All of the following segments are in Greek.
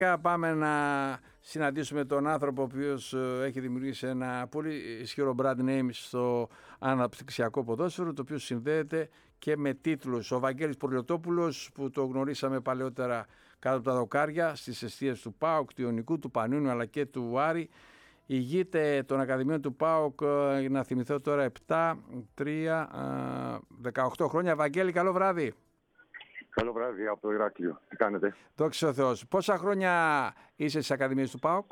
Πάμε να συναντήσουμε τον άνθρωπο ο οποίος έχει δημιουργήσει ένα πολύ ισχυρό brand name στο αναπτυξιακό ποδόσφαιρο, το οποίο συνδέεται και με τίτλους. Ο Βαγγέλης Πουρλιωτόπουλος, που το γνωρίσαμε παλαιότερα κάτω από τα δοκάρια στις εστίες του ΠΑΟΚ, του Ιωνικού, του Πανιούνιου αλλά και του Άρη, ηγείται των Ακαδημίων του ΠΑΟΚ, να θυμηθώ τώρα, 7, 3, 18 χρόνια. Βαγγέλη, καλό βράδυ. Καλό βράδυ από το Ηράκλειο. Τι κάνετε? Δόξα τω Θεώ. Πόσα χρόνια είσαι στις Ακαδημίες του ΠΑΟΚ?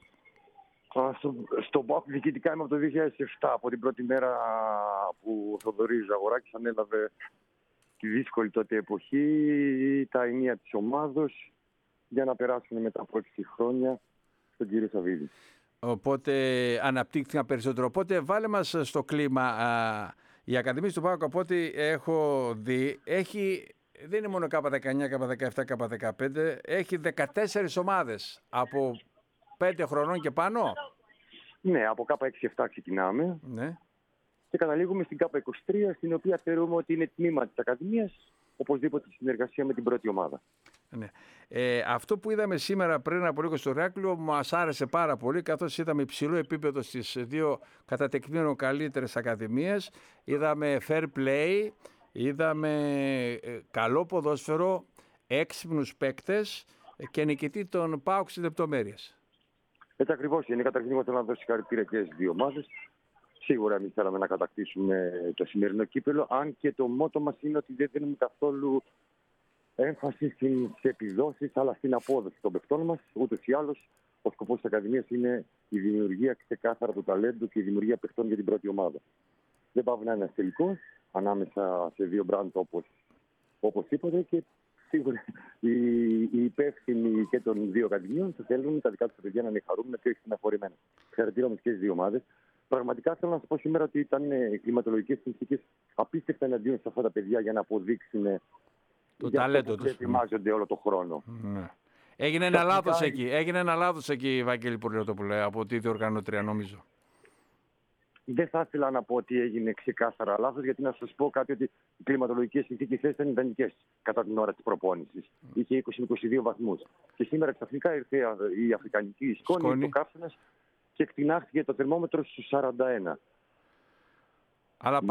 Στο ΠΑΟΚ διοικητικά είμαι από το 2007, από την πρώτη μέρα που ο Θοδωρής Ζαγοράκης ανέλαβε τη δύσκολη τότε εποχή, τα ενία της ομάδος, για να περάσουν μετά από 6 χρόνια στον κύριο Σαββίδη. Οπότε αναπτύχθηκαν περισσότερο. Οπότε βάλε μας στο κλίμα. Η Ακαδημία του ΠΑΟΚ, από ό,τι έχω δει, δεν είναι μόνο K19, K17, K15, έχει 14 ομάδες από 5 χρονών και πάνω. Ναι, από K6-7 ξεκινάμε. Ναι. Και καταλήγουμε στην K23, στην οποία θεωρούμε ότι είναι τμήμα της Ακαδημίας, οπωσδήποτε στη συνεργασία με την πρώτη ομάδα. Ναι. Αυτό που είδαμε σήμερα πριν από λίγο στο Ηράκλειο μας άρεσε πάρα πολύ, καθώς είδαμε υψηλό επίπεδο στις δύο κατά τεκμήριο καλύτερες ακαδημίες. Είδαμε fair play, είδαμε καλό ποδόσφαιρο, έξυπνους παίκτες και νικητή τον ΠΑΟΚ στις λεπτομέρειες. Έτσι ακριβώς είναι. Καταρχήν, εγώ θέλω να δώσω συγχαρητήρια και στις δύο ομάδες. Σίγουρα εμείς θέλαμε να κατακτήσουμε το σημερινό κύπελο, αν και το μότο μας είναι ότι δεν δίνουμε καθόλου έμφαση στις επιδόσεις, αλλά στην απόδοση των παιχτών μας. Ούτως ή άλλως, ο σκοπός της Ακαδημίας είναι η δημιουργία ξεκάθαρα του ταλέντου και η δημιουργία παιχτών για την πρώτη ομάδα. Δεν πάει να είναι ένας τελικός ανάμεσα σε δύο μπραντ όπως είπατε, και σίγουρα οι υπεύθυνοι και των δύο ακαδημιών θα θέλουν τα δικά τους παιδιά να είναι χαρούμενα και όχι στεναχωρημένα. Συγχαρητήρια όμως και στις δύο ομάδες. Πραγματικά θέλω να σας πω σήμερα ότι ήταν κλιματολογικές συνθήκες απίστευτα εναντίον σε αυτά τα παιδιά για να αποδείξουν το ταλέντο τους. Ετοιμάζονται όλο τον χρόνο. Ναι. Έγινε ένα λάθος εκεί, Βαγγέλη Πουρλιωτόπουλε, από τη διοργανώτρια, νομίζω. Δεν θα ήθελα να πω ότι έγινε ξεκάθαρα λάθος, γιατί να σας πω κάτι, ότι οι κλιματολογικές συνθήκες ήταν ιδανικές κατά την ώρα της προπόνησης. Είχε 20-22 βαθμούς. Και σήμερα ξαφνικά ήρθε η αφρικανική σκόνη, το καύσωνας, και εκτινάχθηκε το θερμόμετρο στους 41. Αλλά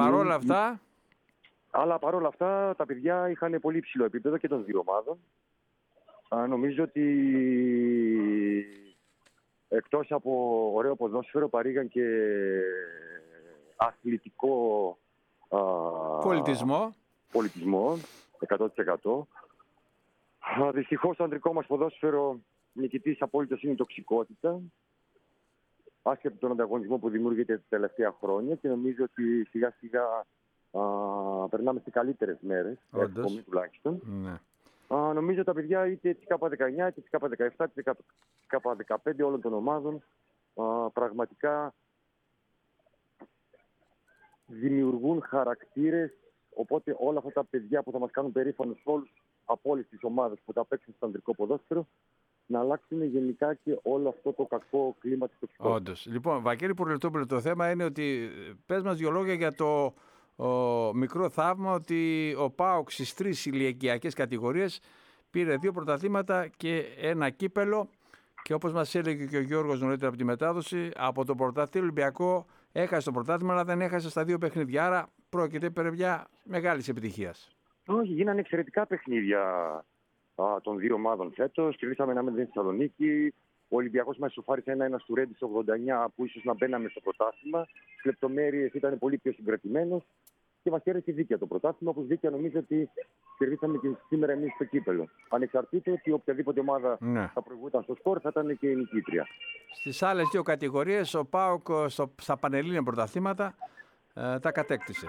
παρόλα αυτά τα παιδιά είχαν πολύ υψηλό επίπεδο και των δύο ομάδων. Νομίζω ότι εκτός από ωραίο ποδόσφαιρο παρήγαν και αθλητικό πολιτισμό 100%. Δυστυχώς το ανδρικό μας ποδόσφαιρο νικητής απόλυτος είναι η τοξικότητα, άσχετα τον ανταγωνισμό που δημιουργείται τα τελευταία χρόνια, και νομίζω ότι σιγά σιγά περνάμε σε καλύτερες μέρες, εύχομαι τουλάχιστον. Ναι. Νομίζω τα παιδιά είτε της K19, είτε της K17, είτε της K15 όλων των ομάδων πραγματικά δημιουργούν χαρακτήρες, οπότε όλα αυτά τα παιδιά που θα μας κάνουν περήφανος όλους από όλες τις ομάδες που θα παίξουν στο ανδρικό ποδόσφαιρο, να αλλάξουν γενικά και όλο αυτό το κακό κλίμα της τοξικότητας. Όντως. Λοιπόν, Βαγγέλη Πουρλιωτόπουλε, το θέμα είναι ότι πες μας δύο λόγια για το μικρό θαύμα ότι ο ΠΑΟΚ στις 3 ηλικιακές κατηγορίες πήρε 2 πρωταθλήματα και ένα κύπελο, και όπως μας έλεγε και ο Γιώργος νωρίτερα από τη μετάδοση, από το πρωτάθλημα Ολυμπιακό έχασε το πρωτάθλημα, αλλά δεν έχασε στα 2 παιχνίδια. Άρα πρόκειται περί μια μεγάλης επιτυχίας. Όχι, γίνανε εξαιρετικά παιχνίδια των δύο ομάδων φέτος. Κερδίσαμε 1-0 στη Θεσσαλονίκη. Ο Ολυμπιακός μας ισοφάρισε 1-1 στο Ρέντι στο 89, που ίσως να μπαίναμε στο πρωτάθλημα. Στις λεπτομέρειες ήταν πολύ πιο συγκρατημένος και μας κέρδισε δίκαια το πρωτάθλημα, όπως δίκαια νομίζω ότι κερδίσαμε και σήμερα εμείς στο κύπελο. Ανεξαρτήτως ότι οποιαδήποτε ομάδα θα προηγούταν στο σκορ θα ήταν και η νικήτρια. Στις άλλες 2 κατηγορίες ο ΠΑΟΚ στα πανελλήνια πρωταθλήματα τα κατέκτησε.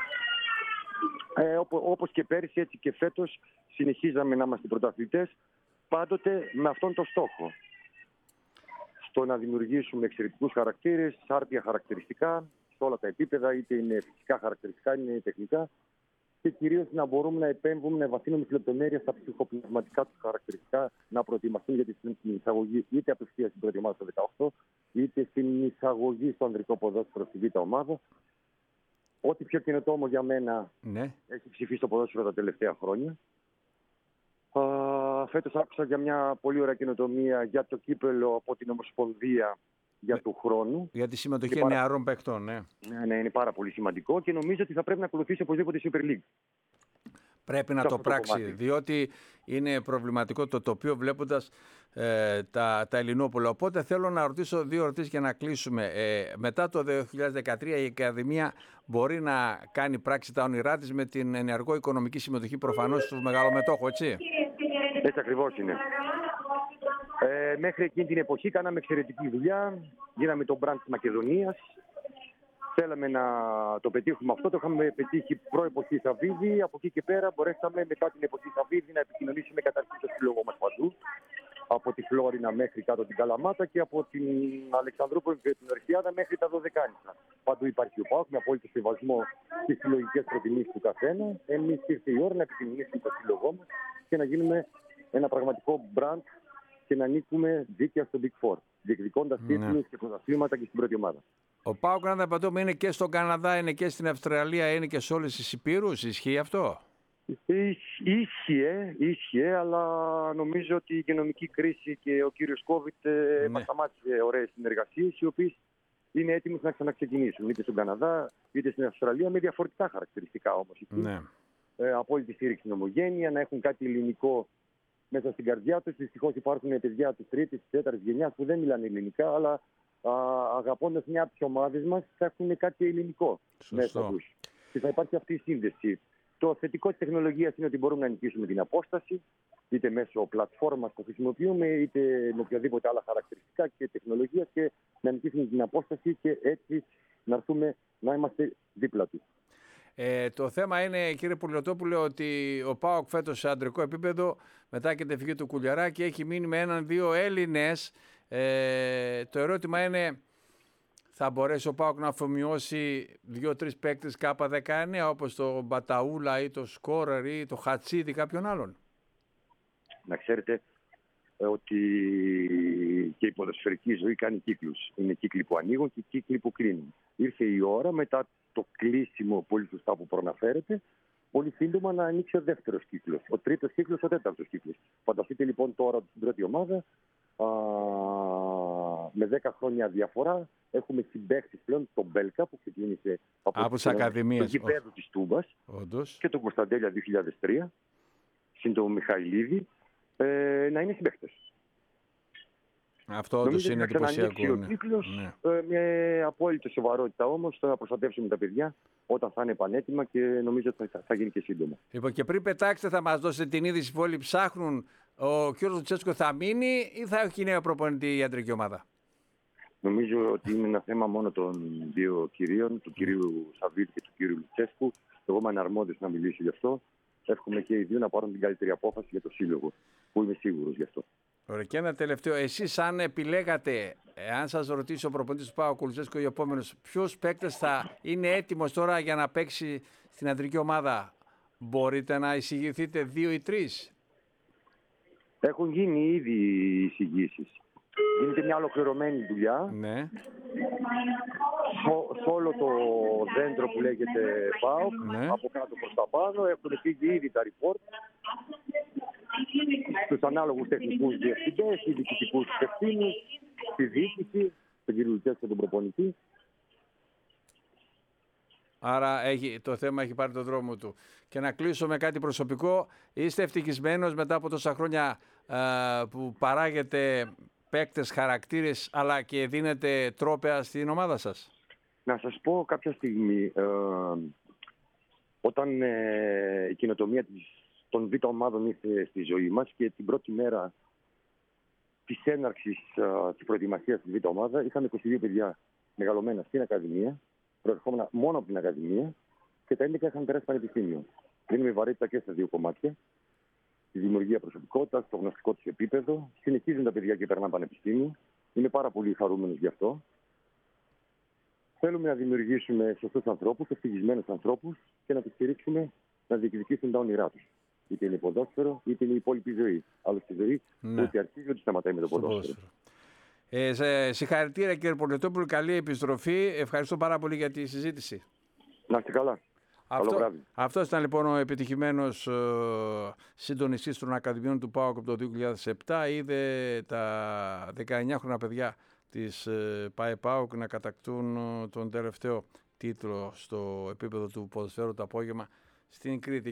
Όπως και πέρυσι, έτσι και φέτος συνεχίζαμε να είμαστε πρωταθλητές, πάντοτε με αυτόν τον στόχο. Στο να δημιουργήσουμε εξαιρετικούς χαρακτήρες, άρτια χαρακτηριστικά, σε όλα τα επίπεδα, είτε είναι φυσικά χαρακτηριστικά, είτε είναι τεχνικά, και κυρίως να μπορούμε να επέμβουμε, να βαθύνουμε στη λεπτομέρεια στα ψυχοπνευματικά τους χαρακτηριστικά, να προετοιμαστούν για την εισαγωγή είτε απευθείας στην πρώτη ομάδα στο 18, είτε στην εισαγωγή στο ανδρικό ποδόσφαιρο στη Β' ομάδα. Ό,τι πιο καινοτόμο για μένα έχει ψηφίσει το ποδόσφαιρο τα τελευταία χρόνια. Φέτος άκουσα για μια πολύ ωραία καινοτομία για το κύπελο από την Ομοσπονδία για του χρόνου. Για τη συμμετοχή νεαρών παικτών, ναι. Ναι, είναι πάρα πολύ σημαντικό και νομίζω ότι θα πρέπει να ακολουθήσει οπωσδήποτε η Super League. Πρέπει να το πράξει, διότι είναι προβληματικό το τοπίο βλέποντας τα Ελληνόπουλα. Οπότε θέλω να ρωτήσω 2 ερωτήσεις για να κλείσουμε. Μετά το 2013 η Ακαδημία μπορεί να κάνει πράξη τα όνειρά της με την ενεργό οικονομική συμμετοχή προφανώς του μεγαλομετόχου, έτσι. Έτσι ακριβώς είναι. Μέχρι εκείνη την εποχή κάναμε εξαιρετική δουλειά, γίναμε το brand της Μακεδονίας. Θέλαμε να το πετύχουμε αυτό, το είχαμε πετύχει προ-εποχή Σαββίδη. Από εκεί και πέρα μπορέσαμε μετά την εποχή Σαββίδη να επικοινωνήσουμε καταρχήν το σύλλογο μας παντού. Από τη Φλόρινα μέχρι κάτω την Καλαμάτα και από την Αλεξανδρούπολη και την Ορχιάδα μέχρι τα Δωδεκάνησα. Παντού υπάρχει ο ΠΑΟΚ με απόλυτο σεβασμό στις συλλογικές προτιμήσεις του καθένα. Εμείς ήρθε η ώρα να επικοινωνήσουμε το σύλλογό μας και να γίνουμε ένα πραγματικό brand και να ανήκουμε δίκαια στο Big Four, διεκδικώντας τίτλους και πρωταθλήματα και στην πρώτη ομάδα. Ο ΠΑΟΚ, να απαντούμε, είναι και στον Καναδά, είναι και στην Αυστραλία, είναι και σε όλες τις υπήρους. Ισχύει αυτό? Ίσχυε, αλλά νομίζω ότι η οικονομική κρίση και ο κύριος COVID μας σταμάτησε ωραίες συνεργασίες, οι οποίες είναι έτοιμες να ξαναξεκινήσουν, είτε στον Καναδά είτε στην Αυστραλία, με διαφορετικά χαρακτηριστικά όμως. Ναι. Απόλυτη στήριξη στην ομογένεια, να έχουν κάτι ελληνικό μέσα στην καρδιά τους. Δυστυχώς υπάρχουν παιδιά της 3ης, της 4ης γενιάς που δεν μιλάνε ελληνικά, αλλά αγαπώντας μια από τις ομάδες μας θα έχουν κάτι ελληνικό μέσα τους. Και θα υπάρχει αυτή η σύνδεση. Το θετικό της τεχνολογίας είναι ότι μπορούμε να νικήσουμε την απόσταση, είτε μέσω πλατφόρμας που χρησιμοποιούμε, είτε με οποιαδήποτε άλλα χαρακτηριστικά και τεχνολογία, και να νικήσουμε την απόσταση και έτσι να έρθουμε να είμαστε δίπλα του. Το θέμα είναι, κύριε Πουλιοτόπουλε, ότι ο ΠΑΟΚ φέτος σε αντρικό επίπεδο, μετά και την φυγή του Κουλιαράκη, έχει μείνει με 1-2 Έλληνες. Το ερώτημα είναι, θα μπορέσει ο ΠΑΟΚ να αφομοιώσει 2-3 παίκτες K19, όπως το Μπαταούλα ή το Σκόρερ ή το Χατσίδη, κάποιον άλλον? Να ξέρετε ότι και η ποδοσφαιρική ζωή κάνει κύκλους. Είναι κύκλοι που ανοίγουν και κύκλοι που κλείνουν. Ήρθε η ώρα, μετά το κλείσιμο, πολύ σωστά που προαναφέρετε, πολύ σύντομα να ανοίξει ο δεύτερος κύκλος, ο τρίτος κύκλος, ο τέταρτος κύκλος. Φανταστείτε λοιπόν τώρα στην πρώτη ομάδα, με 10 χρόνια διαφορά, έχουμε συμπαίχτες πλέον τον Μπέλκα που ξεκίνησε από τις Ακαδημίες, το γηπέδο της Τούμπας, και τον Κωνσταντέλια 2003, συν τον Μιχαηλίδη, να είναι συμπαίχτες. Αυτό όντως είναι εντυπωσιακό. Ο κύκλος, με απόλυτη σοβαρότητα όμως, θα προστατεύσουμε τα παιδιά όταν θα είναι πανέτοιμα και νομίζω ότι θα γίνει και σύντομα. Λοιπόν, και πριν πετάξετε, θα μας δώσετε την είδηση που όλοι ψάχνουν. Ο κ. Λουτσέσκο θα μείνει ή θα έχει νέο προπονητή η ιατρική ομάδα? Νομίζω ότι είναι ένα θέμα μόνο των δύο κυρίων, του κυρίου Σαββίδη και του κυρίου Λουτσέσκου. Εγώ είμαι αρμόδιος να μιλήσω γι' αυτό. Εύχομαι και οι δύο να πάρουν την καλύτερη απόφαση για το σύλλογο, που είμαι σίγουρος γι' αυτό. Ωραία, και ένα τελευταίο. Εσείς, αν επιλέγατε, αν σας ρωτήσει ο προπονητής του ΠΑΟΚ, Λουτσέσκο, ο επόμενος, ποιος παίκτης θα είναι έτοιμος τώρα για να παίξει στην αντρική ομάδα, μπορείτε να εισηγηθείτε 2 ή 3? Έχουν γίνει ήδη εισηγήσεις. Γίνεται μια ολοκληρωμένη δουλειά. Ναι. Σε όλο το δέντρο που λέγεται ΠΑΟΚ, από κάτω προς τα πάνω, έχουν φύγει ήδη τα report στους ανάλογους τεχνικούς διευθυντές, οι διοικητικούς υπευθύνους, στη διοίκηση, τον κύριο Λουτσέσκο, τον προπονητή. Άρα το θέμα έχει πάρει τον δρόμο του. Και να κλείσω με κάτι προσωπικό. Είστε ευτυχισμένος μετά από τόσα χρόνια που παράγετε παίκτες, χαρακτήρες, αλλά και δίνετε τρόπαια στην ομάδα σας? Να σας πω, κάποια στιγμή, όταν η κοινοτομία των β' ομάδων ήρθε στη ζωή μας και την πρώτη μέρα της έναρξης της προετοιμασίας της β' ομάδα, είχαμε 22 παιδιά μεγαλωμένα στην Ακαδημία, προερχόμενα μόνο από την Ακαδημία, και τα 11 είχαν περάσει πανεπιστήμιο. Δίνουμε βαρύτητα και στα δύο κομμάτια. Τη δημιουργία προσωπικότητας, το γνωστικό τους επίπεδο. Συνεχίζουν τα παιδιά και περνάνε πανεπιστήμιο. Είμαι πάρα πολύ χαρούμενος γι' αυτό. Θέλουμε να δημιουργήσουμε σωστούς ανθρώπους, ευτυχισμένους ανθρώπους και να τους στηρίξουμε να διεκδικήσουν τα όνειρά τους. Είτε είναι ποδόσφαιρο, είτε είναι η υπόλοιπη ζωή. Άλλωστε, η ζωή ούτε αρχίζει ούτε σταματάει με το ποδόσφαιρο. Συγχαρητήρια, κύριε Πολιοτόπουλο. Καλή επιστροφή. Ευχαριστώ πάρα πολύ για τη συζήτηση. Να είστε καλά. Αυτό ήταν λοιπόν ο επιτυχημένος συντονιστής των Ακαδημιών του ΠΑΟΚ από το 2007. Είδε τα 19χρονα παιδιά της ΠΑΕ ΠΑΟΚ να κατακτούν τον τελευταίο τίτλο στο επίπεδο του ποδοσφαίρου το απόγευμα στην Κρήτη.